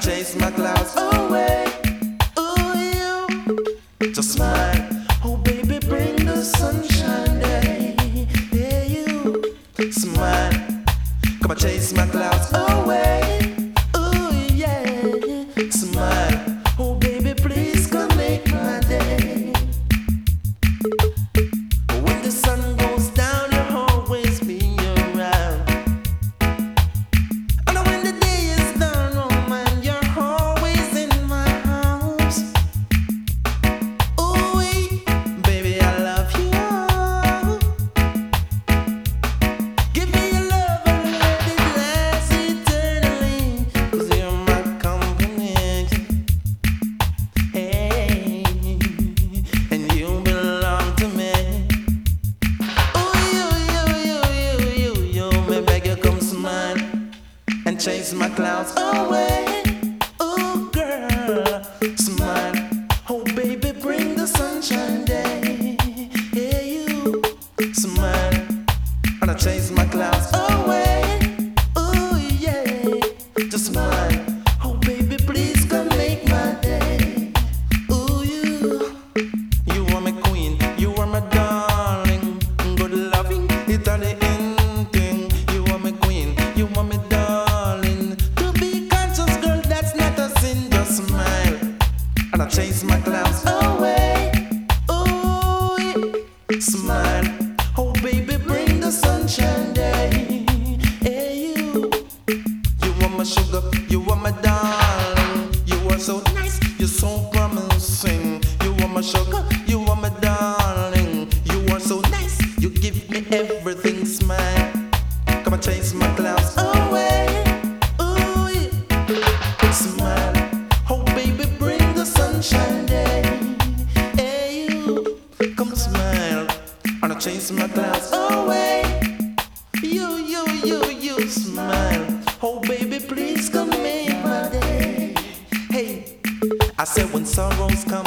chase my clouds away. Ooh, you just smile. Oh, baby, bring the sunshine day. Yeah, you smile. Come and chase my clouds away. Ooh, yeah, smile. Oh, baby, please come make my day. When the sun goes down, you'll always be around. And when the day is done, oh man, you're always in my arms. Ooh, baby, I love you. Give me your love and let it last eternally. 'Cause you're my company. Hey, and you belong to me. Me beg you come smile and chase my clouds away. Oh girl, smile. Oh baby, bring the sunshine day. Yeah, you smile and I chase my clouds away. Oh yeah, just smile. Oh baby, please come make my day. Ooh, you are my queen, you are my darling. Good loving, it's all the end thing. You are my queen, you are my darling. To be conscious, girl, that's not a sin. Just smile, and I chase my clouds away. Oh, yeah. Smile. Oh, baby, bring the sunshine day. Hey, you are my sugar, you are my darling. You are so nice, you're so promising. You are my sugar, you are my darling. You are so nice, you give me everything. Smile, come and chase my clouds away. Ooh, yeah. Smile, oh baby, bring the sunshine day. Hey, you come smile, and I chase my clouds away. You smile, oh baby, please come make my day. Hey, I said when sorrows come